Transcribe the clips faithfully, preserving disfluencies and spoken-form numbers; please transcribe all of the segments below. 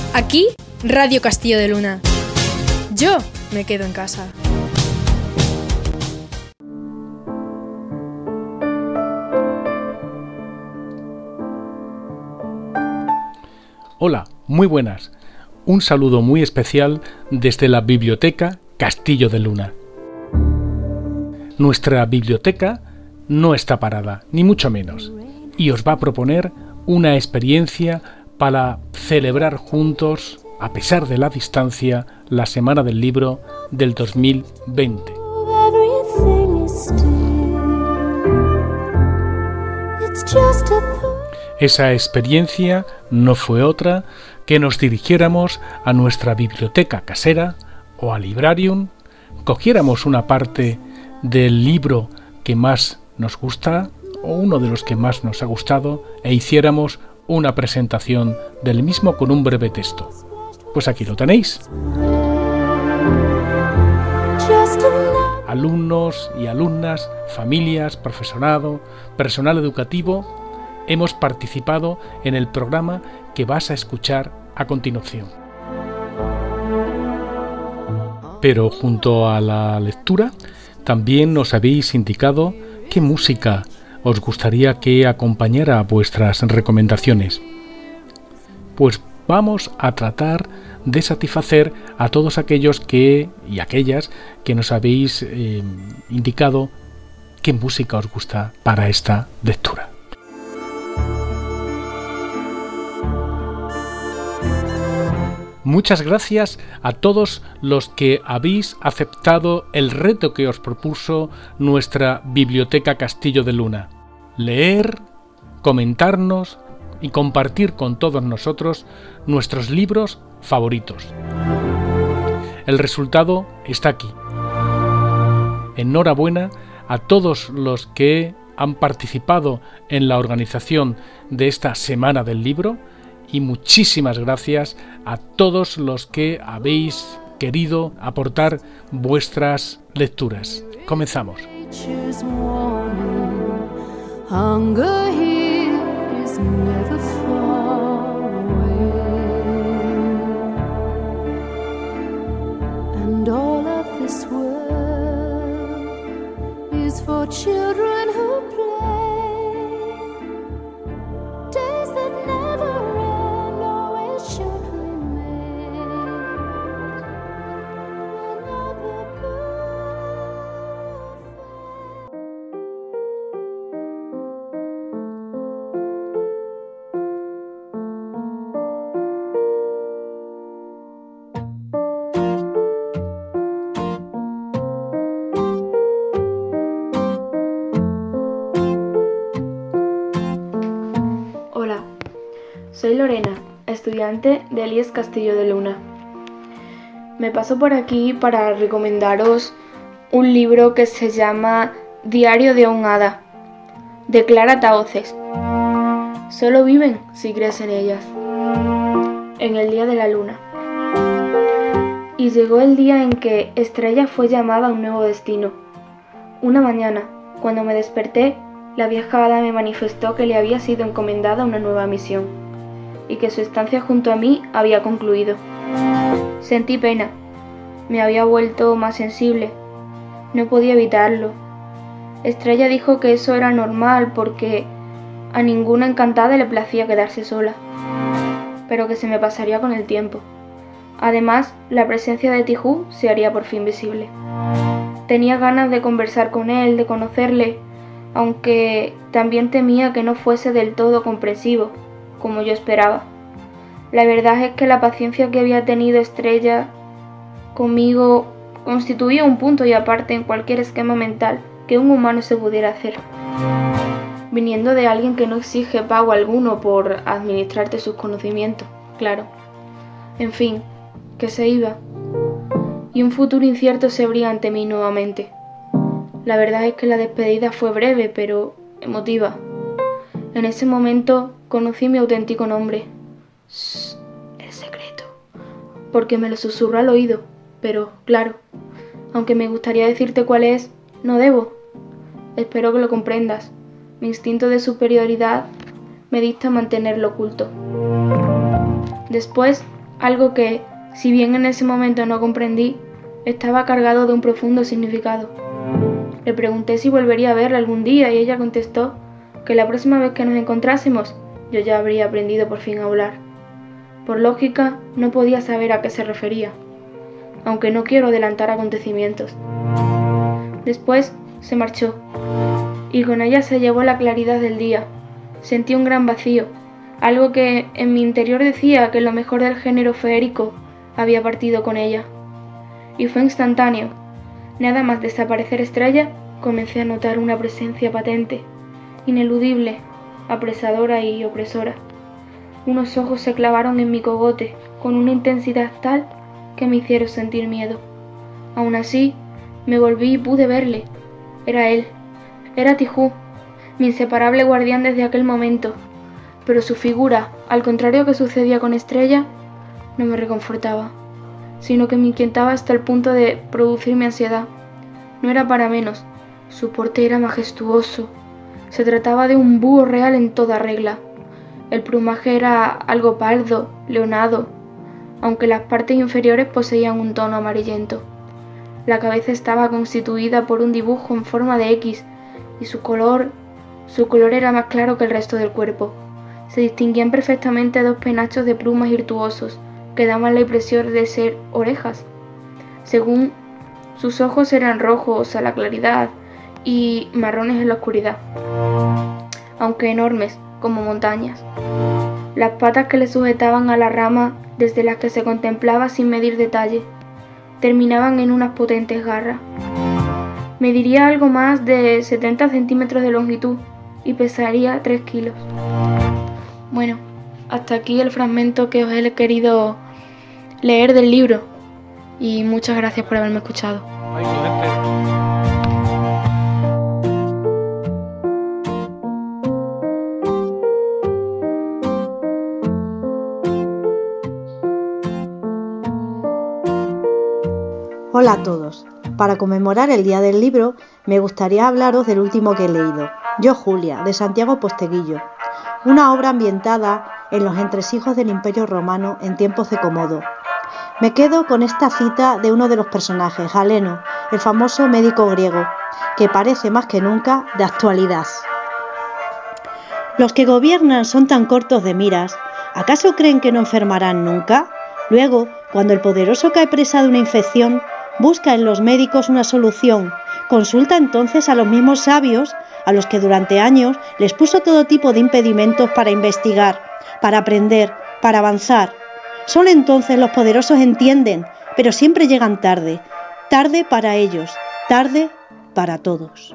Aquí, Radio Castillo de Luna. Yo me quedo en casa. Hola, muy buenas. Un saludo muy especial desde la Biblioteca Castillo de Luna. Nuestra biblioteca no está parada, ni mucho menos, y os va a proponer una experiencia para celebrar juntos, a pesar de la distancia, la Semana del Libro del dos mil veinte. Esa experiencia no fue otra que nos dirigiéramos a nuestra biblioteca casera o a Librarium, cogiéramos una parte del libro que más nos gusta o uno de los que más nos ha gustado e hiciéramos una presentación del mismo con un breve texto. Pues aquí lo tenéis. Alumnos y alumnas, familias, profesorado, personal educativo, hemos participado en el programa que vas a escuchar a continuación. Pero junto a la lectura, también nos habéis indicado qué música os gustaría que acompañara vuestras recomendaciones. Pues vamos a tratar de satisfacer a todos aquellos que y aquellas que nos habéis eh, indicado qué música os gusta para esta lectura. Muchas gracias a todos los que habéis aceptado el reto que os propuso nuestra Biblioteca Castillo de Luna. Leer, comentarnos y compartir con todos nosotros nuestros libros favoritos. El resultado está aquí. Enhorabuena a todos los que han participado en la organización de esta Semana del Libro y muchísimas gracias a todos los que habéis querido aportar vuestras lecturas. Comenzamos. Hunger here is never far away, and all of this world is for children who play, days that never end always should remain, another Soy Lorena, estudiante de Elías Castillo de Luna. Me paso por aquí para recomendaros un libro que se llama Diario de un hada, de Clara Tahoces. Solo viven si crees en ellas. En el día de la luna. Y llegó el día en que Estrella fue llamada a un nuevo destino. Una mañana, cuando me desperté, la vieja hada me manifestó que le había sido encomendada una nueva misión y que su estancia junto a mí había concluido. Sentí pena. Me había vuelto más sensible. No podía evitarlo. Estrella dijo que eso era normal porque a ninguna encantada le placía quedarse sola, pero que se me pasaría con el tiempo. Además, la presencia de Tijú se haría por fin visible. Tenía ganas de conversar con él, de conocerle, aunque también temía que no fuese del todo comprensivo, como yo esperaba. La verdad es que la paciencia que había tenido Estrella conmigo constituía un punto y aparte en cualquier esquema mental que un humano se pudiera hacer. Viniendo de alguien que no exige pago alguno por administrarte sus conocimientos, claro. En fin, que se iba. Y un futuro incierto se abría ante mí nuevamente. La verdad es que la despedida fue breve, pero emotiva. En ese momento conocí mi auténtico nombre. Shh, el secreto. Porque me lo susurró al oído, pero, claro, aunque me gustaría decirte cuál es, no debo. Espero que lo comprendas. Mi instinto de superioridad me dicta mantenerlo oculto. Después algo que, si bien en ese momento no comprendí, estaba cargado de un profundo significado. Le pregunté si volvería a verla algún día y ella contestó que la próxima vez que nos encontrásemos yo ya habría aprendido por fin a volar. Por lógica, no podía saber a qué se refería, aunque no quiero adelantar acontecimientos. Después se marchó, y con ella se llevó la claridad del día. Sentí un gran vacío, algo que en mi interior decía que lo mejor del género feérico había partido con ella. Y fue instantáneo. Nada más desaparecer Estrella, comencé a notar una presencia patente, ineludible, apresadora y opresora. Unos ojos se clavaron en mi cogote con una intensidad tal que me hicieron sentir miedo. Aún así, me volví y pude verle. Era él. Era Tijú, mi inseparable guardián desde aquel momento. Pero su figura, al contrario que sucedía con Estrella, no me reconfortaba, sino que me inquietaba hasta el punto de producirme ansiedad. No era para menos. Su porte era majestuoso. Se trataba de un búho real en toda regla. El plumaje era algo pardo, leonado, aunque las partes inferiores poseían un tono amarillento. La cabeza estaba constituida por un dibujo en forma de X y su color, su color era más claro que el resto del cuerpo. Se distinguían perfectamente dos penachos de plumas virtuosos que daban la impresión de ser orejas. Según sus ojos eran rojos a la claridad y marrones en la oscuridad, aunque enormes como montañas. Las patas que le sujetaban a la rama desde las que se contemplaba sin medir detalle terminaban en unas potentes garras. Mediría algo más de setenta centímetros de longitud y pesaría tres kilos. Bueno, hasta aquí el fragmento que os he querido leer del libro y muchas gracias por haberme escuchado. Ay, gente. Hola a todos. Para conmemorar el Día del Libro, me gustaría hablaros del último que he leído, Yo Julia, de Santiago Posteguillo, una obra ambientada en los entresijos del Imperio Romano en tiempos de Comodo. Me quedo con esta cita de uno de los personajes, Galeno, el famoso médico griego, que parece más que nunca de actualidad. Los que gobiernan son tan cortos de miras, ¿acaso creen que no enfermarán nunca? Luego, cuando el poderoso cae presa de una infección, busca en los médicos una solución, consulta entonces a los mismos sabios a los que durante años les puso todo tipo de impedimentos para investigar, para aprender, para avanzar. Solo entonces los poderosos entienden, pero siempre llegan tarde, tarde para ellos, tarde para todos.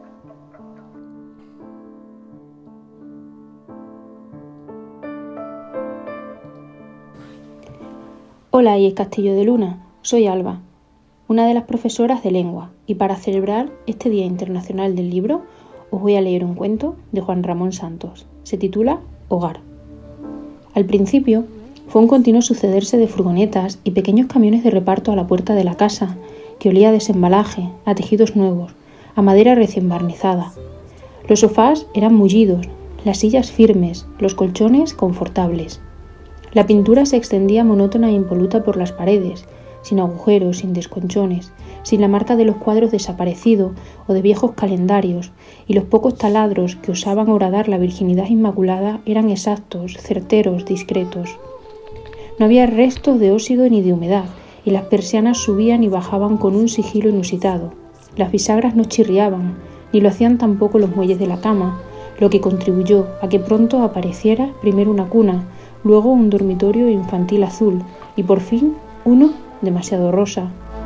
Hola, y es Castillo de Luna, soy Alba, una de las profesoras de lengua, y para celebrar este Día Internacional del Libro os voy a leer un cuento de Juan Ramón Santos. Se titula Hogar. Al principio fue un continuo sucederse de furgonetas y pequeños camiones de reparto a la puerta de la casa, que olía a desembalaje, a tejidos nuevos, a madera recién barnizada. Los sofás eran mullidos, las sillas firmes, los colchones confortables. La pintura se extendía monótona e impoluta por las paredes, sin agujeros, sin desconchones, sin la marca de los cuadros desaparecidos o de viejos calendarios, y los pocos taladros que osaban horadar la virginidad inmaculada eran exactos, certeros, discretos. No había restos de óxido ni de humedad, y las persianas subían y bajaban con un sigilo inusitado. Las bisagras no chirriaban, ni lo hacían tampoco los muelles de la cama, lo que contribuyó a que pronto apareciera primero una cuna, luego un dormitorio infantil azul, y por fin uno demasiado rosa.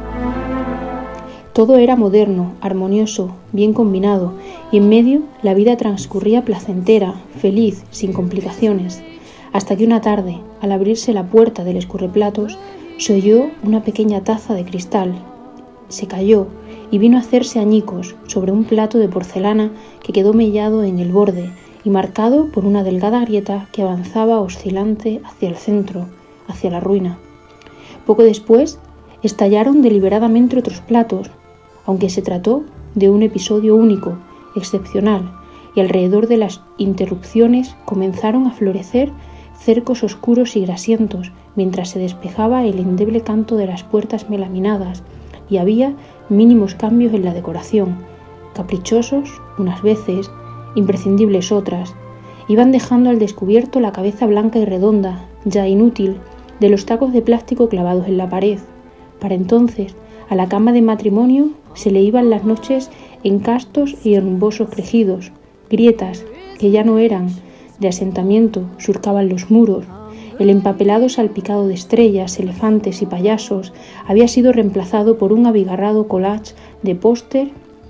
Todo era moderno, armonioso, bien combinado, y en medio la vida transcurría placentera, feliz, sin complicaciones, hasta que una tarde, al abrirse la puerta del escurreplatos, se oyó una pequeña taza de cristal. Se cayó y vino a hacerse añicos sobre un plato de porcelana que quedó mellado en el borde y marcado por una delgada grieta que avanzaba oscilante hacia el centro, hacia la ruina. Poco después, estallaron deliberadamente otros platos, aunque se trató de un episodio único, excepcional, y alrededor de las interrupciones comenzaron a florecer cercos oscuros y grasientos, mientras se despejaba el endeble canto de las puertas melaminadas, y había mínimos cambios en la decoración, caprichosos unas veces, imprescindibles otras. Iban dejando al descubierto la cabeza blanca y redonda, ya inútil, de los tacos de plástico clavados en la pared. Para entonces, a la cama de matrimonio se le iban las noches en castos y rumbosos crejidos, grietas que ya no eran de asentamiento, surcaban los muros. El empapelado salpicado de estrellas, elefantes y payasos había sido reemplazado por un abigarrado collage de póster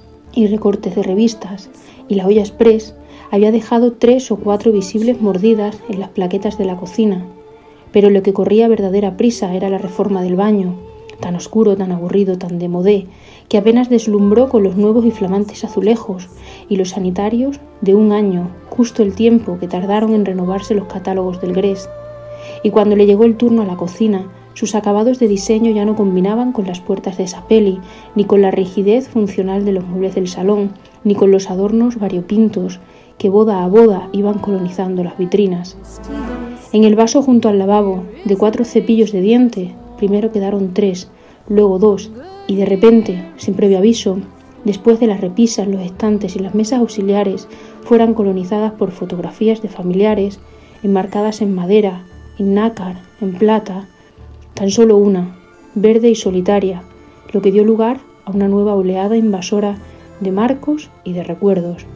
y recortes de revistas, y la olla express había dejado tres o cuatro visibles mordidas en las plaquetas de la cocina. Pero lo que corría a verdadera prisa era la reforma del baño, tan oscuro, tan aburrido, tan de modé, que apenas deslumbró con los nuevos y flamantes azulejos, y los sanitarios de un año, justo el tiempo que tardaron en renovarse los catálogos del Grés. Y cuando le llegó el turno a la cocina, sus acabados de diseño ya no combinaban con las puertas de esa peli, ni con la rigidez funcional de los muebles del salón, ni con los adornos variopintos que boda a boda iban colonizando las vitrinas. En el vaso junto al lavabo, de cuatro cepillos de diente, primero quedaron tres, luego dos, y de repente, sin previo aviso, después de las repisas, los estantes y las mesas auxiliares fueran colonizadas por fotografías de familiares, enmarcadas en madera, en nácar, en plata, tan solo una, verde y solitaria, lo que dio lugar a una nueva oleada invasora de marcos y de recuerdos.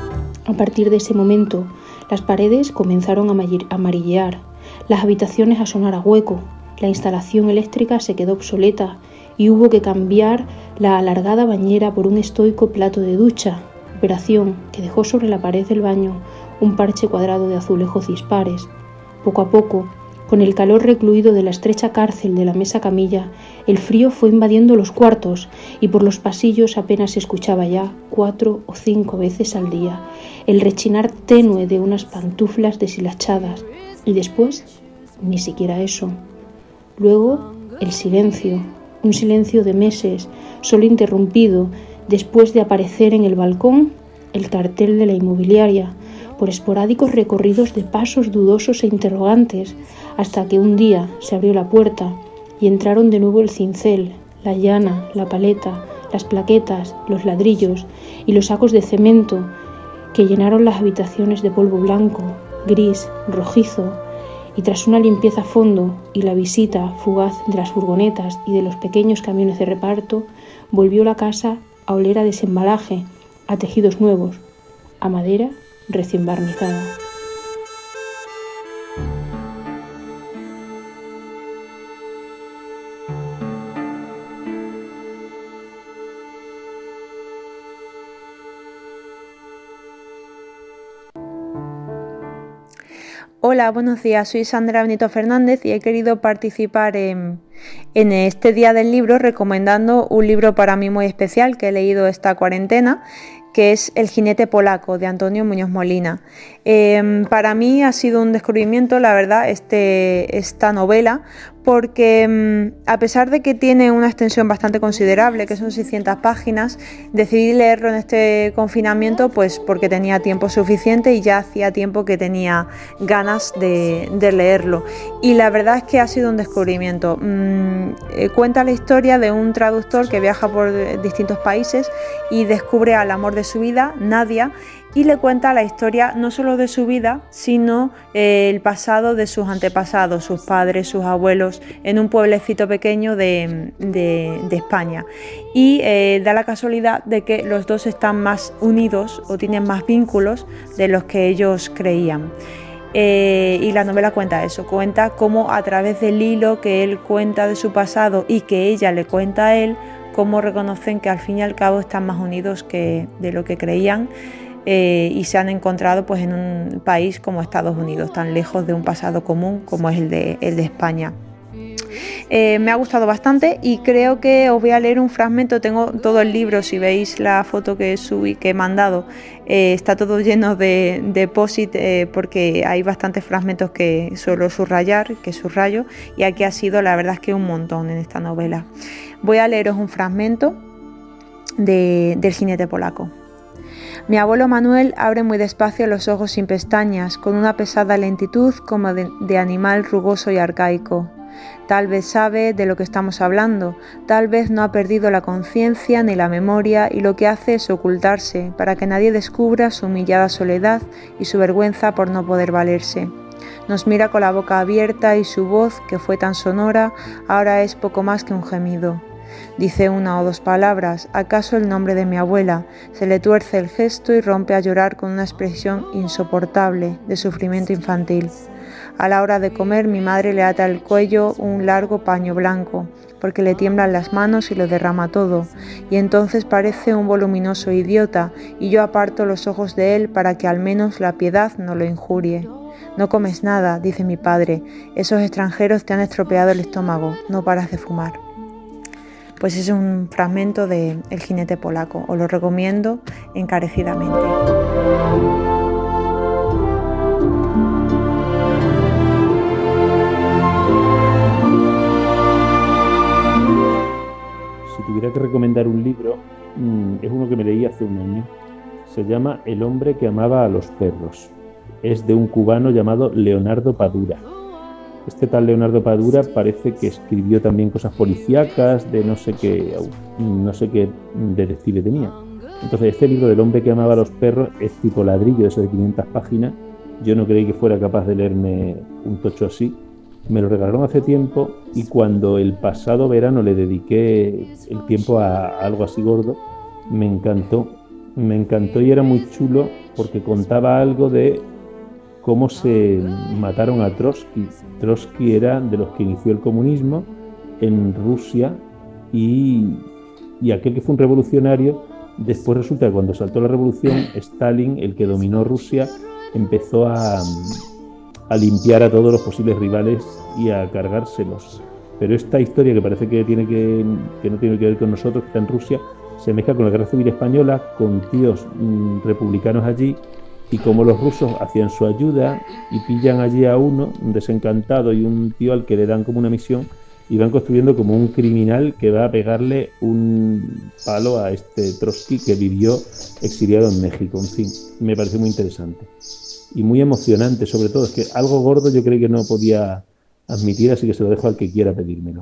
A partir de ese momento, las paredes comenzaron a amarillear, las habitaciones a sonar a hueco, la instalación eléctrica se quedó obsoleta y hubo que cambiar la alargada bañera por un estoico plato de ducha, operación que dejó sobre la pared del baño un parche cuadrado de azulejos dispares. Poco a poco, con el calor recluido de la estrecha cárcel de la mesa camilla, el frío fue invadiendo los cuartos y por los pasillos apenas se escuchaba ya, cuatro o cinco veces al día, el rechinar tenue de unas pantuflas deshilachadas, y después ni siquiera eso. Luego el silencio, un silencio de meses, solo interrumpido después de aparecer en el balcón el cartel de la inmobiliaria, por esporádicos recorridos de pasos dudosos e interrogantes, hasta que un día se abrió la puerta y entraron de nuevo el cincel, la llana, la paleta, las plaquetas, los ladrillos y los sacos de cemento que llenaron las habitaciones de polvo blanco, gris, rojizo, y tras una limpieza a fondo y la visita fugaz de las furgonetas y de los pequeños camiones de reparto, volvió la casa a oler a desembalaje, a tejidos nuevos, a madera recién barnizada. Hola, buenos días. Soy Sandra Benito Fernández y he querido participar en, en este Día del Libro recomendando un libro para mí muy especial que he leído esta cuarentena, que es El jinete polaco, de Antonio Muñoz Molina. Eh, para mí ha sido un descubrimiento, la verdad, este, esta novela, porque a pesar de que tiene una extensión bastante considerable, que son seiscientas páginas, decidí leerlo en este confinamiento pues porque tenía tiempo suficiente y ya hacía tiempo que tenía ganas de, de leerlo. Y la verdad es que ha sido un descubrimiento. Mm, eh, cuenta la historia de un traductor que viaja por distintos países y descubre al amor de su vida, Nadia, y le cuenta la historia no solo de su vida, sino eh, el pasado de sus antepasados, sus padres, sus abuelos, en un pueblecito pequeño de, de, de España. Y eh, da la casualidad de que los dos están más unidos o tienen más vínculos de los que ellos creían. Eh, y la novela cuenta eso, cuenta cómo a través del hilo que él cuenta de su pasado y que ella le cuenta a él, cómo reconocen que al fin y al cabo están más unidos que de lo que creían. Eh, y se han encontrado pues, en un país como Estados Unidos, tan lejos de un pasado común como es el de, el de España. Eh, me ha gustado bastante y creo que os voy a leer un fragmento. Tengo todo el libro, si veis la foto que subí, que he mandado, eh, está todo lleno de, de post-it eh, porque hay bastantes fragmentos que suelo subrayar, que subrayo, y aquí ha sido la verdad es que un montón en esta novela. Voy a leeros un fragmento de, del jinete polaco. Mi abuelo Manuel abre muy despacio los ojos sin pestañas, con una pesada lentitud como de, de animal rugoso y arcaico. Tal vez sabe de lo que estamos hablando, tal vez no ha perdido la conciencia ni la memoria y lo que hace es ocultarse para que nadie descubra su humillada soledad y su vergüenza por no poder valerse. Nos mira con la boca abierta y su voz, que fue tan sonora, ahora es poco más que un gemido. Dice una o dos palabras, acaso el nombre de mi abuela, se le tuerce el gesto y rompe a llorar con una expresión insoportable de sufrimiento infantil. A la hora de comer mi madre le ata al cuello un largo paño blanco, porque le tiemblan las manos y lo derrama todo, y entonces parece un voluminoso idiota, y yo aparto los ojos de él para que al menos la piedad no lo injurie. No comes nada, dice mi padre, esos extranjeros te han estropeado el estómago, no paras de fumar. Pues es un fragmento de El jinete polaco, os lo recomiendo encarecidamente. Si tuviera que recomendar un libro, es uno que me leí hace un año. Se llama El hombre que amaba a los perros. Es de un cubano llamado Leonardo Padura. Este tal Leonardo Padura parece que escribió también cosas policíacas, de no sé qué, no sé qué detective tenía. Entonces este libro del hombre que amaba a los perros es tipo ladrillo, eso de quinientas páginas. Yo no creí que fuera capaz de leerme un tocho así. Me lo regalaron hace tiempo y cuando el pasado verano le dediqué el tiempo a algo así gordo, me encantó. Me encantó y era muy chulo porque contaba algo de cómo se mataron a Trotsky. Trotsky era de los que inició el comunismo en Rusia y, y aquel que fue un revolucionario, después resulta que cuando saltó la revolución, Stalin, el que dominó Rusia, empezó a, a limpiar a todos los posibles rivales y a cargárselos. Pero esta historia, que parece que, tiene que, que no tiene que ver con nosotros, que está en Rusia, se mezcla con la Guerra Civil Española, con tíos mmm, republicanos allí, y como los rusos hacían su ayuda y pillan allí a uno, un desencantado y un tío al que le dan como una misión, y van construyendo como un criminal que va a pegarle un palo a este Trotsky que vivió exiliado en México. En fin, me parece muy interesante y muy emocionante, sobre todo. Es que algo gordo yo creí que no podía admitir, así que se lo dejo al que quiera pedírmelo.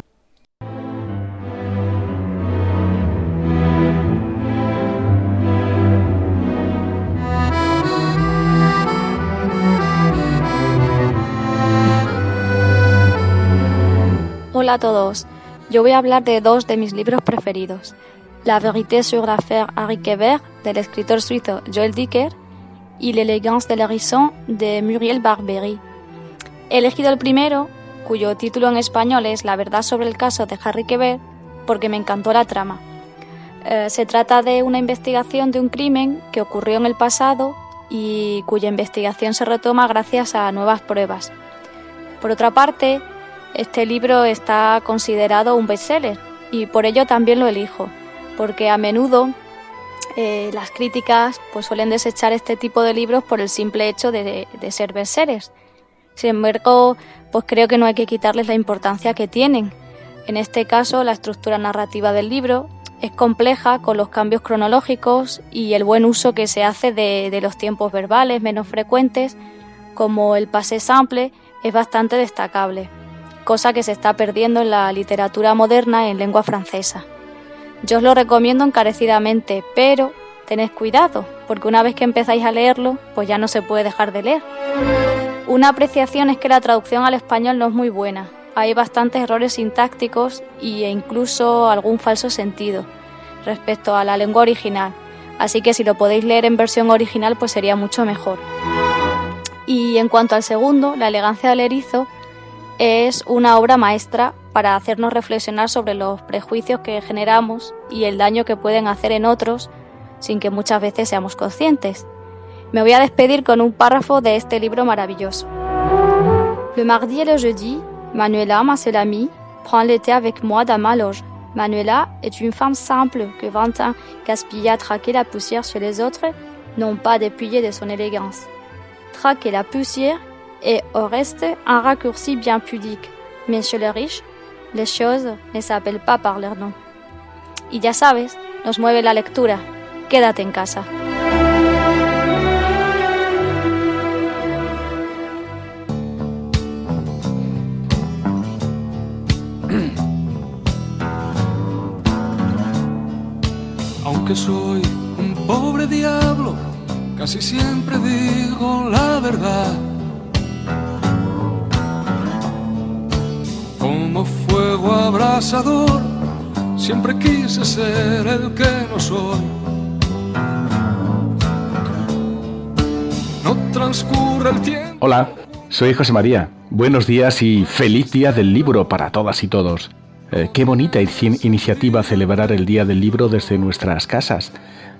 Hola a todos, yo voy a hablar de dos de mis libros preferidos. La vérité sur l'affaire Harry Kéber, del escritor suizo Joël Dicker, y L'élégance de l'hérisson, de Muriel Barbery. He elegido el primero, cuyo título en español es La verdad sobre el caso de Harry Kéber, porque me encantó la trama. Eh, se trata de una investigación de un crimen que ocurrió en el pasado y cuya investigación se retoma gracias a nuevas pruebas. Por otra parte, este libro está considerado un bestseller y por ello también lo elijo, porque a menudo eh, las críticas pues, suelen desechar este tipo de libros por el simple hecho de, de ser bestsellers. Sin embargo, pues creo que no hay que quitarles la importancia que tienen. En este caso, la estructura narrativa del libro es compleja, con los cambios cronológicos y el buen uso que se hace de, de los tiempos verbales menos frecuentes, como el passé simple, es bastante destacable, cosa que se está perdiendo en la literatura moderna en lengua francesa. Yo os lo recomiendo encarecidamente, pero tened cuidado, porque una vez que empezáis a leerlo, pues ya no se puede dejar de leer. Una apreciación es que la traducción al español no es muy buena. Hay bastantes errores sintácticos e incluso algún falso sentido respecto a la lengua original, así que si lo podéis leer en versión original, pues sería mucho mejor. Y en cuanto al segundo, La elegancia del erizo, es una obra maestra para hacernos reflexionar sobre los prejuicios que generamos y el daño que pueden hacer en otros sin que muchas veces seamos conscientes. Me voy a despedir con un párrafo de este libro maravilloso. Le mardi et le jeudi, Manuela, ma seule amie, prend le thé avec moi dans ma loge. Manuela est une femme simple que Valentin gaspille à traquer la poussière chez les autres, non pas dépouillée de son élégance. Traquer la poussière et au reste un raccourci bien pudique, mais chez les riches, les choses ne s'appellent pas par leur nom. Y ya sabes, nos mueve la lectura, quédate en casa. aunque soy un pobre diablo, casi siempre digo la verdad. Como fuego abrasador, siempre quise ser el que no soy. No transcurre el tiempo. Hola, soy José María. Buenos días y feliz Día del Libro para todas y todos. Eh, qué bonita iniciativa celebrar el Día del Libro desde nuestras casas.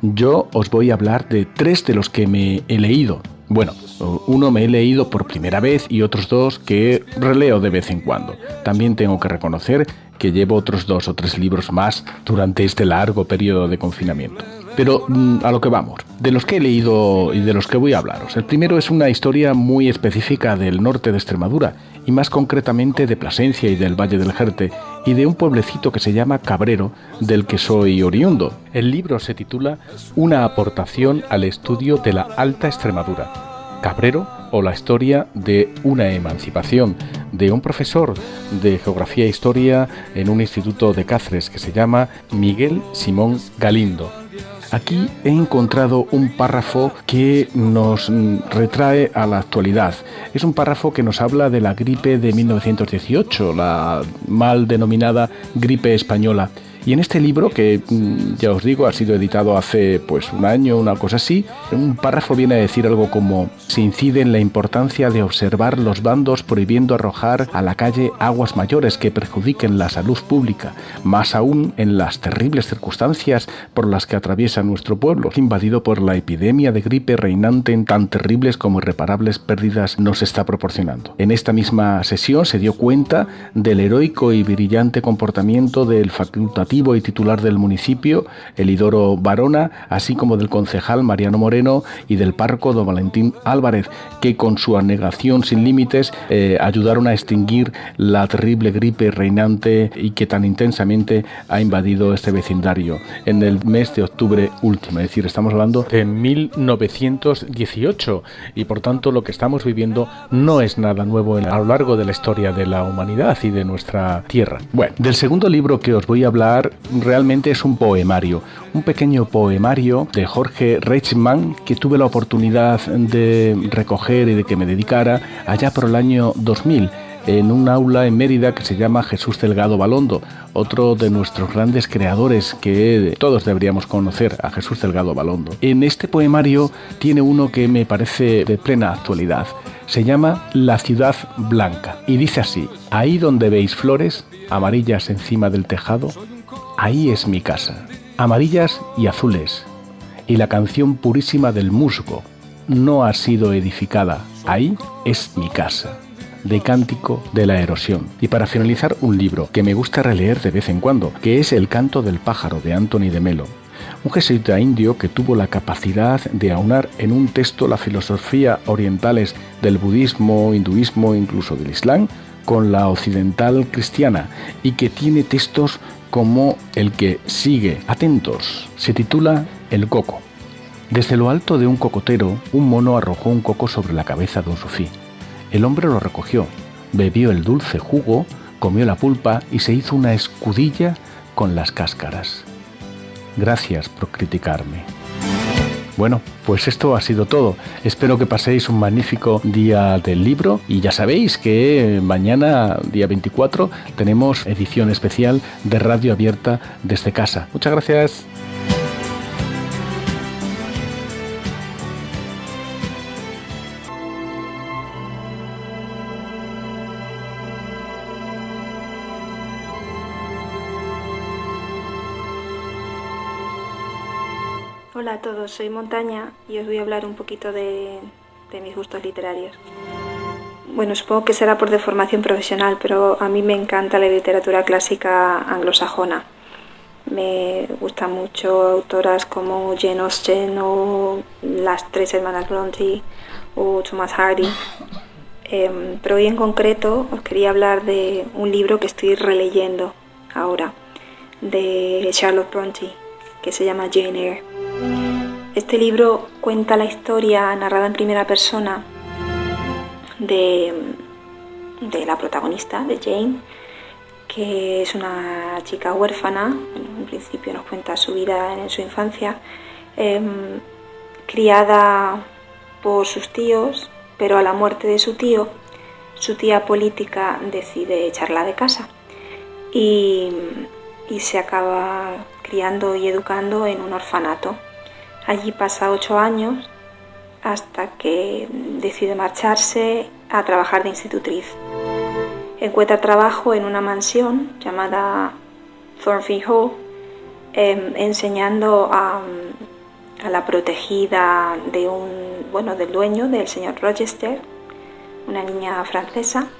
Yo os voy a hablar de tres de los que me he leído. Bueno, uno me he leído por primera vez y otros dos que releo de vez en cuando. También tengo que reconocer que llevo otros dos o tres libros más durante este largo periodo de confinamiento. Pero mmm, a lo que vamos, de los que he leído y de los que voy a hablaros. El primero es una historia muy específica del norte de Extremadura, y más concretamente de Plasencia y del Valle del Jerte, y de un pueblecito que se llama Cabrero, del que soy oriundo. El libro se titula Una aportación al estudio de la Alta Extremadura. Cabrero, o la historia de una emancipación, de un profesor de Geografía e Historia en un instituto de Cáceres que se llama Miguel Simón Galindo. Aquí he encontrado un párrafo que nos retrae a la actualidad. Es un párrafo que nos habla de la gripe de mil novecientos dieciocho, la mal denominada gripe española. Y en este libro, que ya os digo, ha sido editado hace pues un año, una cosa así, un párrafo viene a decir algo como: se incide en la importancia de observar los bandos prohibiendo arrojar a la calle aguas mayores que perjudiquen la salud pública, más aún en las terribles circunstancias por las que atraviesa nuestro pueblo, invadido por la epidemia de gripe reinante en tan terribles como irreparables pérdidas nos está proporcionando. En esta misma sesión se dio cuenta del heroico y brillante comportamiento del facultativo y titular del municipio, Elidoro Barona, así como del concejal Mariano Moreno y del párroco don Valentín Álvarez, que con su abnegación sin límites eh, ayudaron a extinguir la terrible gripe reinante y que tan intensamente ha invadido este vecindario en el mes de octubre último. Es decir, estamos hablando de mil novecientos dieciocho y por tanto lo que estamos viviendo no es nada nuevo a lo largo de la historia de la humanidad y de nuestra tierra. Bueno, del segundo libro que os voy a hablar realmente es un poemario, un pequeño poemario de Jorge Reichmann que tuve la oportunidad de recoger y de que me dedicara allá por el año dos mil en un aula en Mérida que se llama Jesús Delgado Balondo, otro de nuestros grandes creadores que todos deberíamos conocer, a Jesús Delgado Balondo. En este poemario tiene uno que me parece de plena actualidad. Se llama La ciudad blanca y dice así: ahí donde veis flores amarillas encima del tejado, ahí es mi casa, amarillas y azules, y la canción purísima del musgo no ha sido edificada, ahí es mi casa, de cántico de la erosión. Y para finalizar, un libro que me gusta releer de vez en cuando, que es El canto del pájaro de Anthony de Melo, un jesuita indio que tuvo la capacidad de aunar en un texto la filosofía orientales del budismo, hinduismo, incluso del islam, con la occidental cristiana, y que tiene textos como el que sigue. Atentos, se titula El coco. Desde lo alto de un cocotero, un mono arrojó un coco sobre la cabeza de un sufí. El hombre lo recogió, bebió el dulce jugo, comió la pulpa y se hizo una escudilla con las cáscaras. Gracias por criticarme. Bueno, pues esto ha sido todo. Espero que paséis un magnífico día del libro y ya sabéis que mañana, día veinticuatro, tenemos edición especial de Radio Abierta desde casa. Muchas gracias. Hola a todos, soy Montaña y os voy a hablar un poquito de, de mis gustos literarios. Bueno, supongo que será por deformación profesional, pero a mí me encanta la literatura clásica anglosajona. Me gustan mucho autoras como Jane Austen o las tres hermanas Bronte o Thomas Hardy. Eh, pero hoy en concreto os quería hablar de un libro que estoy releyendo ahora, de Charlotte Bronte, que se llama Jane Eyre. Este libro cuenta la historia narrada en primera persona de, de la protagonista, de Jane, que es una chica huérfana. En un principio nos cuenta su vida en su infancia, eh, criada por sus tíos, pero a la muerte de su tío, su tía política decide echarla de casa y, y se acaba criando y educando en un orfanato. Allí pasa ocho años hasta que decide marcharse a trabajar de institutriz. Encuentra trabajo en una mansión llamada Thornfield Hall, eh, enseñando a, a la protegida de un, bueno, del dueño, del señor Rochester, una niña francesa.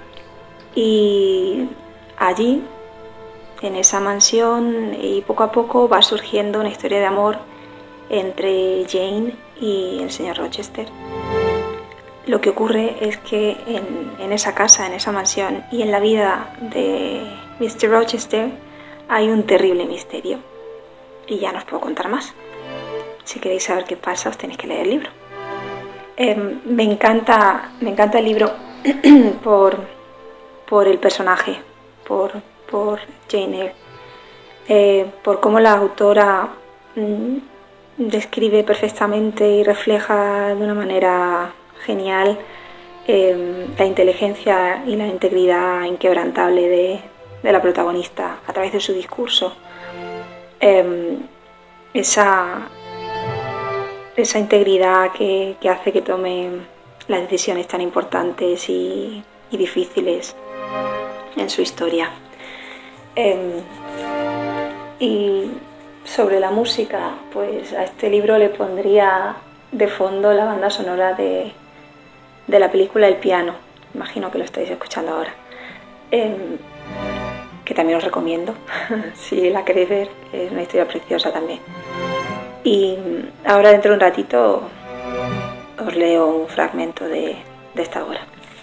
Y allí, en esa mansión, y poco a poco va surgiendo una historia de amor entre Jane y el señor Rochester. Lo que ocurre es que en, en esa casa, en esa mansión y en la vida de mister Rochester hay un terrible misterio. Y ya no os puedo contar más. Si queréis saber qué pasa, os tenéis que leer el libro. Eh, me encanta, me encanta el libro por, por el personaje, por, por Jane Eyre, eh, por cómo la autora mmm, describe perfectamente y refleja de una manera genial eh, la inteligencia y la integridad inquebrantable de, de la protagonista a través de su discurso. Eh, esa, esa integridad que, que hace que tome las decisiones tan importantes y, y difíciles en su historia. Eh, y sobre la música, pues a este libro le pondría de fondo la banda sonora de, de la película El piano. Imagino que lo estáis escuchando ahora. Eh, que también os recomiendo, si la queréis ver, es una historia preciosa también. Y ahora dentro de un ratito os leo un fragmento de, de esta obra.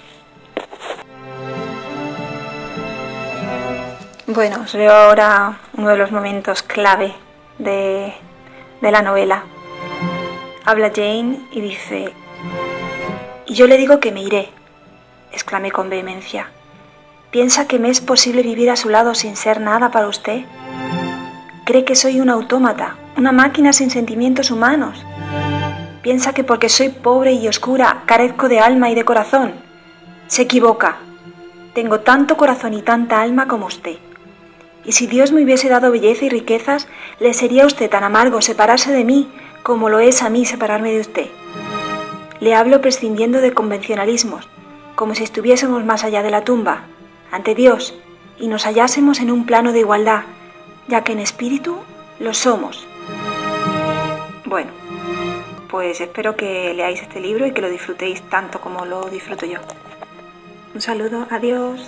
Bueno, os leo ahora uno de los momentos clave de, de la novela. Habla Jane y dice: «Y yo le digo que me iré», exclamé con vehemencia. «¿Piensa que me es posible vivir a su lado sin ser nada para usted? ¿Cree que soy un autómata, una máquina sin sentimientos humanos? ¿Piensa que porque soy pobre y oscura carezco de alma y de corazón? Se equivoca. Tengo tanto corazón y tanta alma como usted. Y si Dios me hubiese dado belleza y riquezas, le sería a usted tan amargo separarse de mí como lo es a mí separarme de usted. Le hablo prescindiendo de convencionalismos, como si estuviésemos más allá de la tumba, ante Dios, y nos hallásemos en un plano de igualdad, ya que en espíritu lo somos». Bueno, pues espero que leáis este libro y que lo disfrutéis tanto como lo disfruto yo. Un saludo, adiós.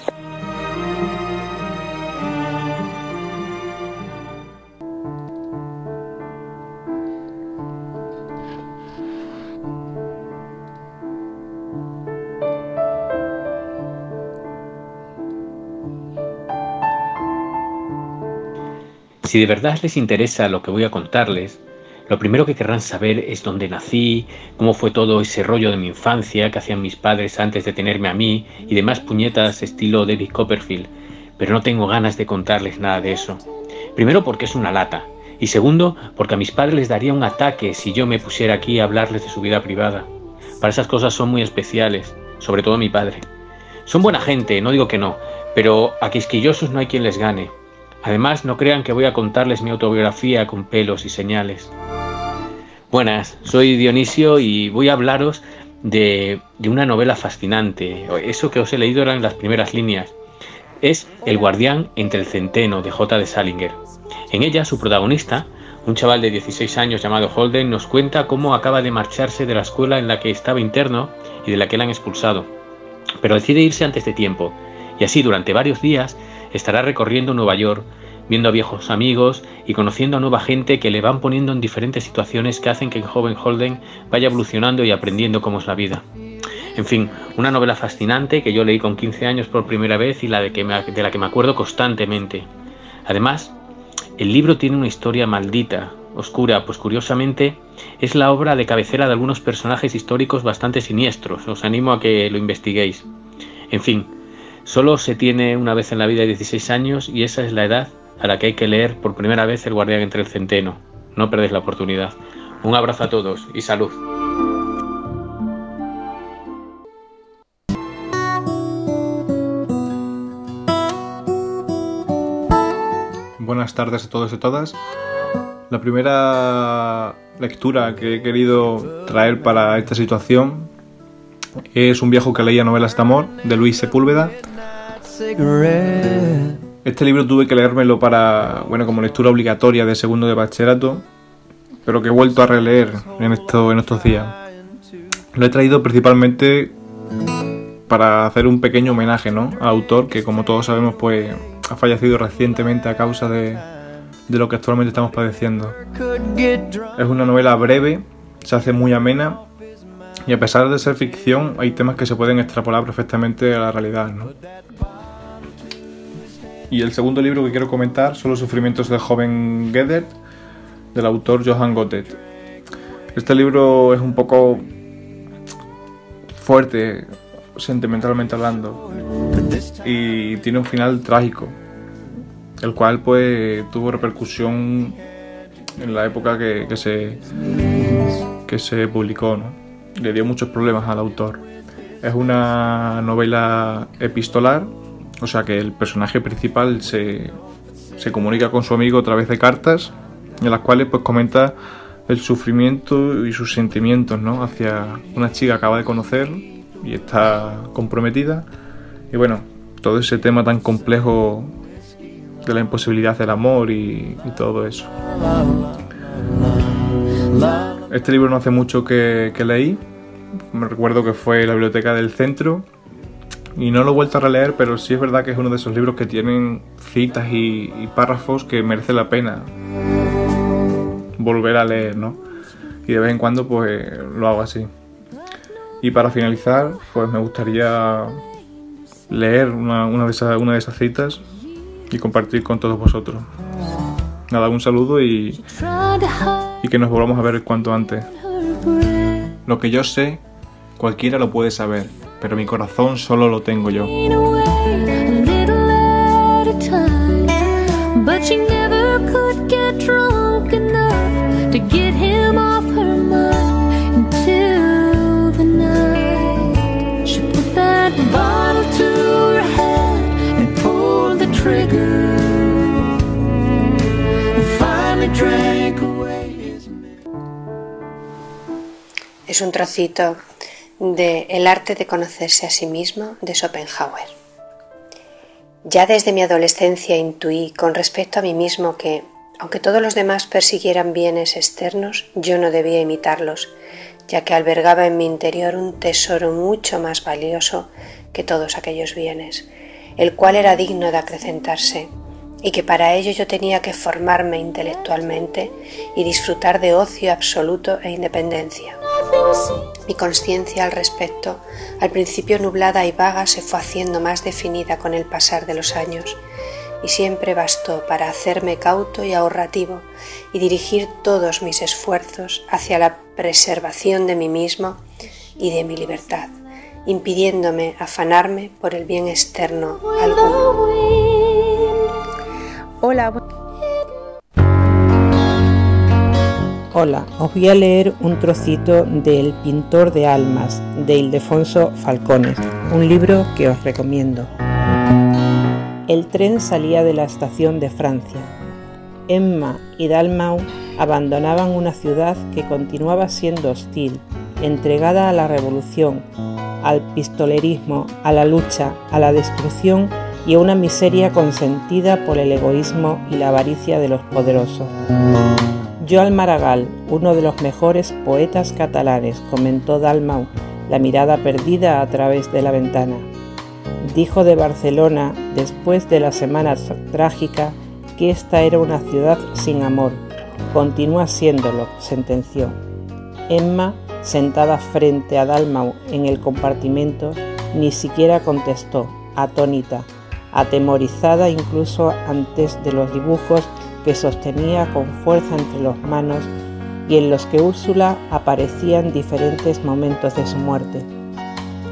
Si de verdad les interesa lo que voy a contarles, lo primero que querrán saber es dónde nací, cómo fue todo ese rollo de mi infancia que hacían mis padres antes de tenerme a mí y demás puñetas estilo David Copperfield, pero no tengo ganas de contarles nada de eso. Primero porque es una lata, y segundo porque a mis padres les daría un ataque si yo me pusiera aquí a hablarles de su vida privada. Para esas cosas son muy especiales, sobre todo mi padre. Son buena gente, no digo que no, pero a quisquillosos no hay quien les gane. Además, no crean que voy a contarles mi autobiografía con pelos y señales. Buenas, soy Dionisio y voy a hablaros de, de una novela fascinante. Eso que os he leído eran las primeras líneas. Es El guardián entre el centeno, de J de Salinger. En ella, su protagonista, un chaval de dieciséis años llamado Holden, nos cuenta cómo acaba de marcharse de la escuela en la que estaba interno y de la que le han expulsado. Pero decide irse antes de tiempo, y así durante varios días estará recorriendo Nueva York, viendo a viejos amigos y conociendo a nueva gente que le van poniendo en diferentes situaciones que hacen que el joven Holden vaya evolucionando y aprendiendo cómo es la vida. En fin, una novela fascinante que yo leí con quince años por primera vez y la de, que me, de la que me acuerdo constantemente. Además, el libro tiene una historia maldita, oscura, pues curiosamente es la obra de cabecera de algunos personajes históricos bastante siniestros. Os animo a que lo investiguéis. En fin, Solo se tiene una vez en la vida dieciséis años y esa es la edad a la que hay que leer por primera vez El guardián entre el centeno. No perdéis la oportunidad. Un abrazo a todos y salud. Buenas tardes a todos y a todas. La primera lectura que he querido traer para esta situación es Un viejo que leía novelas de amor, de Luis Sepúlveda. Este libro tuve que leérmelo para, bueno, como lectura obligatoria de segundo de bachillerato, pero que he vuelto a releer en, esto, en estos días. Lo he traído principalmente para hacer un pequeño homenaje, ¿no?, al autor, que como todos sabemos pues ha fallecido recientemente a causa de, de lo que actualmente estamos padeciendo. Es una novela breve, se hace muy amena y a pesar de ser ficción hay temas que se pueden extrapolar perfectamente a la realidad, ¿no? Y el segundo libro que quiero comentar son Los sufrimientos del joven Goethe, del autor Johann Goethe. Este libro es un poco fuerte, sentimentalmente hablando, y tiene un final trágico, el cual pues tuvo repercusión en la época que, que, se, que se publicó, ¿no? Le dio muchos problemas al autor. Es una novela epistolar, o sea que el personaje principal se, se comunica con su amigo a través de cartas, en las cuales pues comenta el sufrimiento y sus sentimientos, ¿no?, hacia una chica que acaba de conocer y está comprometida. Y bueno, todo ese tema tan complejo de la imposibilidad del amor y, y todo eso. Este libro no hace mucho que, que leí. Me recuerdo que fue en la biblioteca del centro y no lo he vuelto a releer, pero sí es verdad que es uno de esos libros que tienen citas y, y párrafos que merece la pena volver a leer, ¿no? Y de vez en cuando pues lo hago así. Y para finalizar, pues me gustaría leer una, una, de, esas, una de esas citas y compartir con todos vosotros. Nada, un saludo y, y que nos volvamos a ver cuanto antes. Lo que yo sé, cualquiera lo puede saber, pero mi corazón solo lo tengo yo. Es un trocito de El arte de conocerse a sí mismo, de Schopenhauer. Ya desde mi adolescencia intuí con respecto a mí mismo que, aunque todos los demás persiguieran bienes externos, yo no debía imitarlos, ya que albergaba en mi interior un tesoro mucho más valioso que todos aquellos bienes, el cual era digno de acrecentarse, y que para ello yo tenía que formarme intelectualmente y disfrutar de ocio absoluto e independencia. Mi conciencia al respecto, al principio nublada y vaga, se fue haciendo más definida con el pasar de los años, y siempre bastó para hacerme cauto y ahorrativo y dirigir todos mis esfuerzos hacia la preservación de mí mismo y de mi libertad, impidiéndome afanarme por el bien externo alguno. Hola. Hola, os voy a leer un trocito de El pintor de almas, de Ildefonso Falcones, un libro que os recomiendo. El tren salía de la estación de Francia. Emma y Dalmau abandonaban una ciudad que continuaba siendo hostil, entregada a la revolución, al pistolerismo, a la lucha, a la destrucción y a una miseria consentida por el egoísmo y la avaricia de los poderosos. Joan Maragall, uno de los mejores poetas catalanes, comentó Dalmau, la mirada perdida a través de la ventana. Dijo de Barcelona, después de la semana trágica, que esta era una ciudad sin amor. Continúa siéndolo, sentenció. Emma, sentada frente a Dalmau en el compartimento, ni siquiera contestó, atónita, atemorizada incluso antes de los dibujos que sostenía con fuerza entre las manos y en los que Úrsula aparecía en diferentes momentos de su muerte.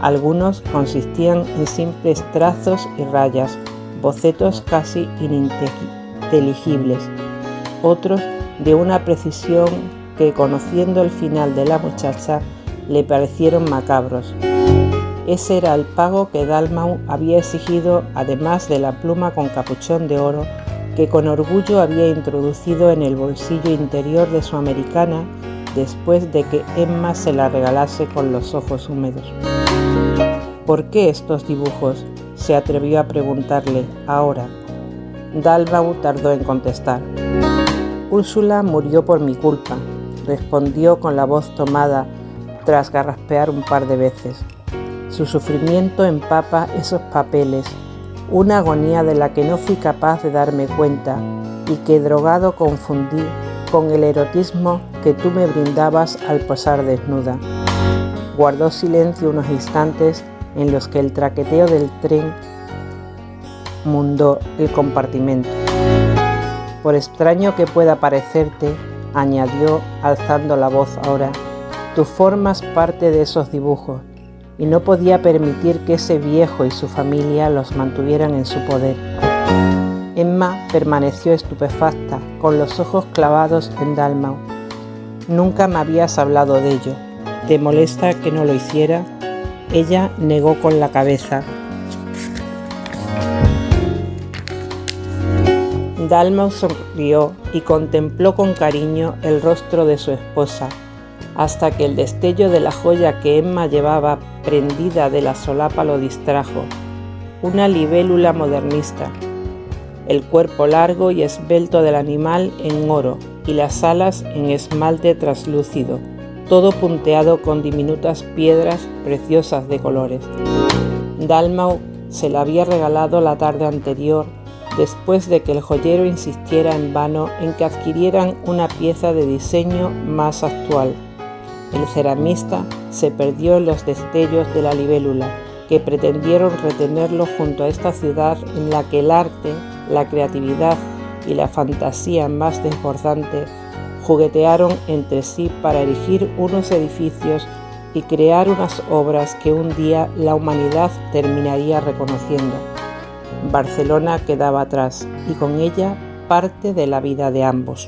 Algunos consistían en simples trazos y rayas, bocetos casi ininteligibles, otros de una precisión que, conociendo el final de la muchacha, le parecieron macabros. Ese era el pago que Dalmau había exigido, además de la pluma con capuchón de oro que con orgullo había introducido en el bolsillo interior de su americana después de que Emma se la regalase con los ojos húmedos. ¿Por qué estos dibujos?, se atrevió a preguntarle ahora. Dalmau tardó en contestar. Úrsula murió por mi culpa, respondió con la voz tomada tras garraspear un par de veces. Su sufrimiento empapa esos papeles, una agonía de la que no fui capaz de darme cuenta y que drogado confundí con el erotismo que tú me brindabas al posar desnuda. Guardó silencio unos instantes en los que el traqueteo del tren mundó el compartimento. Por extraño que pueda parecerte, añadió alzando la voz ahora, tú formas parte de esos dibujos y no podía permitir que ese viejo y su familia los mantuvieran en su poder. Emma permaneció estupefacta, con los ojos clavados en Dalmau. Nunca me habías hablado de ello. ¿Te molesta que no lo hiciera? Ella negó con la cabeza. Dalmau sonrió y contempló con cariño el rostro de su esposa, hasta que el destello de la joya que Emma llevaba prendida de la solapa lo distrajo. Una libélula modernista. El cuerpo largo y esbelto del animal en oro y las alas en esmalte traslúcido, todo punteado con diminutas piedras preciosas de colores. Dalmau se la había regalado la tarde anterior, después de que el joyero insistiera en vano en que adquirieran una pieza de diseño más actual. El ceramista se perdió en los destellos de la libélula, que pretendieron retenerlo junto a esta ciudad en la que el arte, la creatividad y la fantasía más desbordante juguetearon entre sí para erigir unos edificios y crear unas obras que un día la humanidad terminaría reconociendo. Barcelona quedaba atrás y con ella parte de la vida de ambos.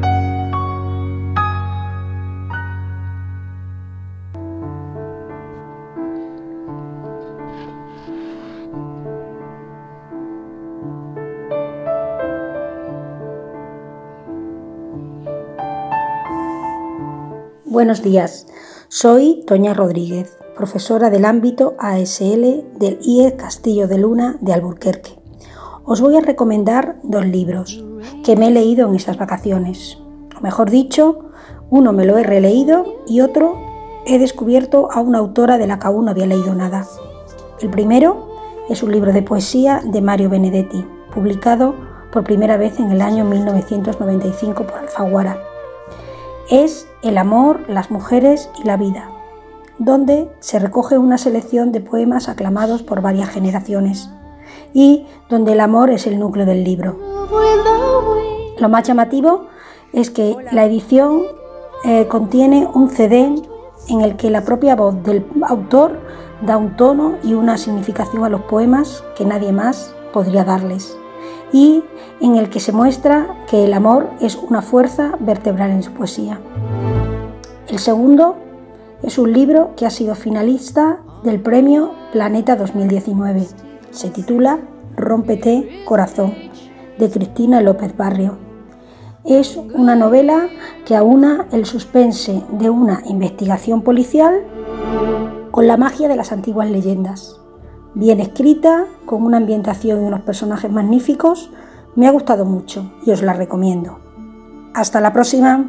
Buenos días, soy Toña Rodríguez, profesora del ámbito A S L del I E Castillo de Luna de Alburquerque. Os voy a recomendar dos libros que me he leído en estas vacaciones. O mejor dicho, uno me lo he releído y otro he descubierto a una autora de la que aún no había leído nada. El primero es un libro de poesía de Mario Benedetti, publicado por primera vez en el año mil novecientos noventa y cinco por Alfaguara. Es El amor, las mujeres y la vida, donde se recoge una selección de poemas aclamados por varias generaciones y donde el amor es el núcleo del libro. Lo más llamativo es que la edición eh, contiene un C D en el que la propia voz del autor da un tono y una significación a los poemas que nadie más podría darles, y en el que se muestra que el amor es una fuerza vertebral en su poesía. El segundo es un libro que ha sido finalista del premio Planeta dos mil diecinueve. Se titula Rómpete, corazón, de Cristina López Barrio. Es una novela que aúna el suspense de una investigación policial con la magia de las antiguas leyendas. Bien escrita, con una ambientación y unos personajes magníficos, me ha gustado mucho y os la recomiendo. ¡Hasta la próxima!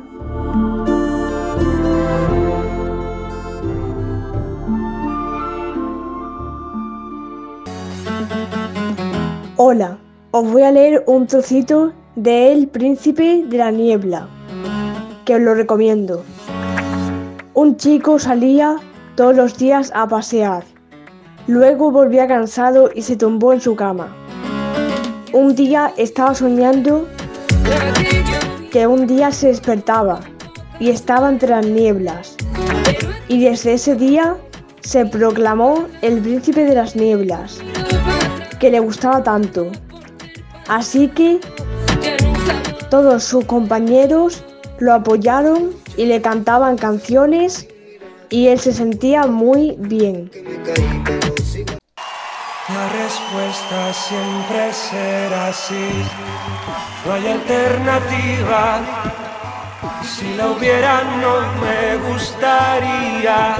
Hola, os voy a leer un trocito de El príncipe de la niebla, que os lo recomiendo. Un chico salía todos los días a pasear. Luego volvía cansado y se tumbó en su cama. Un día estaba soñando que un día se despertaba y estaba entre las nieblas. Y desde ese día se proclamó el príncipe de las nieblas, que le gustaba tanto. Así que todos sus compañeros lo apoyaron y le cantaban canciones y él se sentía muy bien. La respuesta siempre será sí, no hay alternativa. Si la hubiera no me gustaría.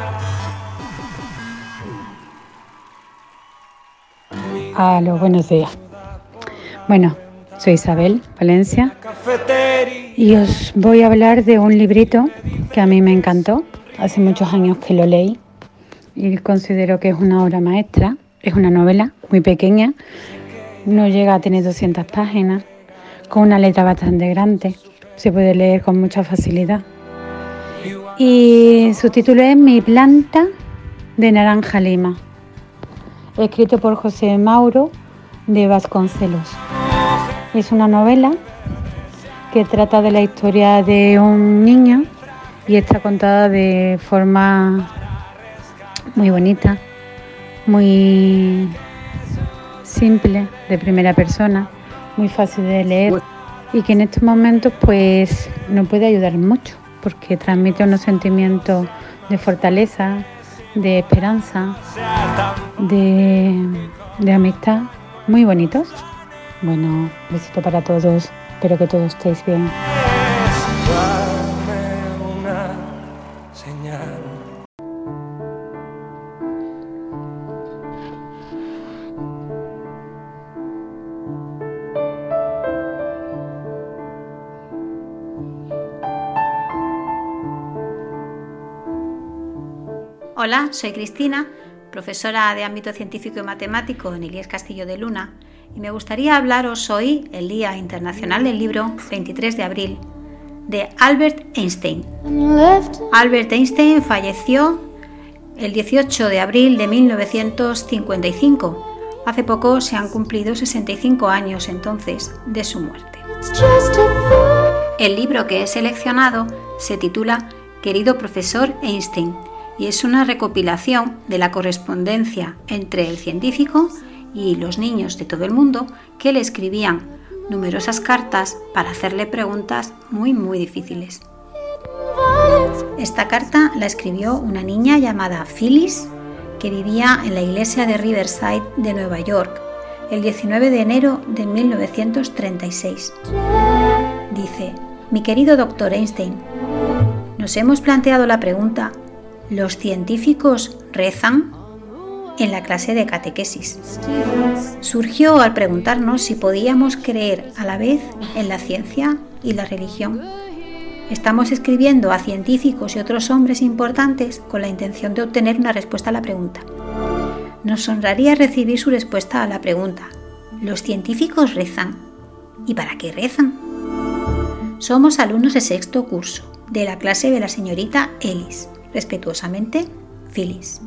Aló, buenos días. Bueno, soy Isabel Valencia y os voy a hablar de un librito que a mí me encantó. Hace muchos años que lo leí y considero que es una obra maestra. Es una novela muy pequeña, no llega a tener doscientas páginas, con una letra bastante grande, se puede leer con mucha facilidad. Y su título es Mi planta de naranja lima, escrito por José Mauro de Vasconcelos. Es una novela que trata de la historia de un niño y está contada de forma muy bonita, muy simple, de primera persona, muy fácil de leer y que en estos momentos pues nos puede ayudar mucho porque transmite unos sentimientos de fortaleza, de esperanza, de, de amistad muy bonitos. Bueno, besito para todos, espero que todos estéis bien. Hola, soy Cristina, profesora de ámbito científico y matemático en el I E S Castillo de Luna, y me gustaría hablaros hoy, el Día Internacional del Libro, veintitrés de abril, de Albert Einstein. Albert Einstein falleció el dieciocho de abril de mil novecientos cincuenta y cinco. Hace poco se han cumplido sesenta y cinco años entonces de su muerte. El libro que he seleccionado se titula Querido profesor Einstein, y es una recopilación de la correspondencia entre el científico y los niños de todo el mundo que le escribían numerosas cartas para hacerle preguntas muy muy difíciles. Esta carta la escribió una niña llamada Phyllis que vivía en la iglesia de Riverside de Nueva York el diecinueve de enero de mil novecientos treinta y seis. Dice: Mi querido doctor Einstein, nos hemos planteado la pregunta ¿los científicos rezan? En la clase de catequesis. Surgió al preguntarnos si podíamos creer a la vez en la ciencia y la religión. Estamos escribiendo a científicos y otros hombres importantes con la intención de obtener una respuesta a la pregunta. Nos honraría recibir su respuesta a la pregunta: ¿los científicos rezan? ¿Y para qué rezan? Somos alumnos de sexto curso, de la clase de la señorita Ellis. Respetuosamente, Phyllis.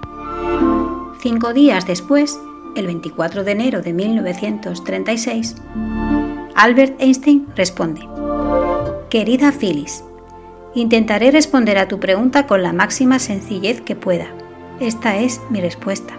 Cinco días después, el veinticuatro de enero de mil novecientos treinta y seis, Albert Einstein responde: Querida Phyllis, intentaré responder a tu pregunta con la máxima sencillez que pueda. Esta es mi respuesta.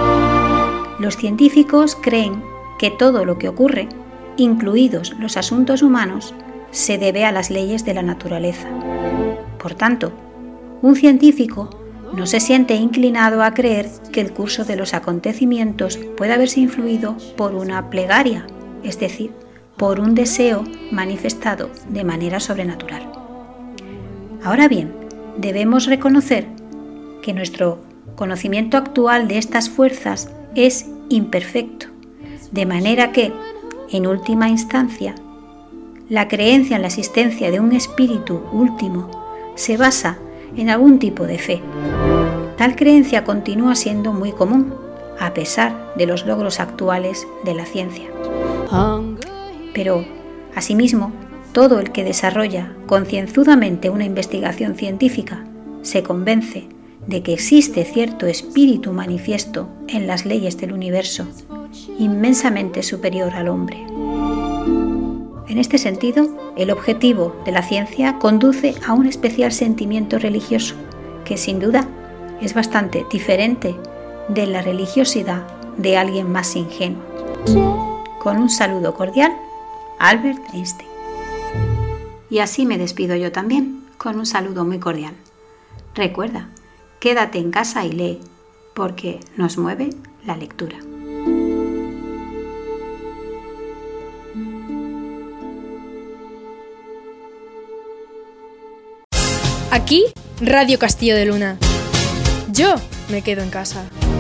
Los científicos creen que todo lo que ocurre, incluidos los asuntos humanos, se debe a las leyes de la naturaleza. Por tanto, un científico no se siente inclinado a creer que el curso de los acontecimientos pueda haberse influido por una plegaria, es decir, por un deseo manifestado de manera sobrenatural. Ahora bien, debemos reconocer que nuestro conocimiento actual de estas fuerzas es imperfecto, de manera que, en última instancia, la creencia en la existencia de un espíritu último se basa en algún tipo de fe. Tal creencia continúa siendo muy común, a pesar de los logros actuales de la ciencia. Pero, asimismo, todo el que desarrolla concienzudamente una investigación científica se convence de que existe cierto espíritu manifiesto en las leyes del universo, inmensamente superior al hombre. En este sentido, el objetivo de la ciencia conduce a un especial sentimiento religioso que, sin duda, es bastante diferente de la religiosidad de alguien más ingenuo. Con un saludo cordial, Albert Einstein. Y así me despido yo también, con un saludo muy cordial. Recuerda, quédate en casa y lee, porque nos mueve la lectura. Aquí, Radio Castillo de Luna. Yo me quedo en casa.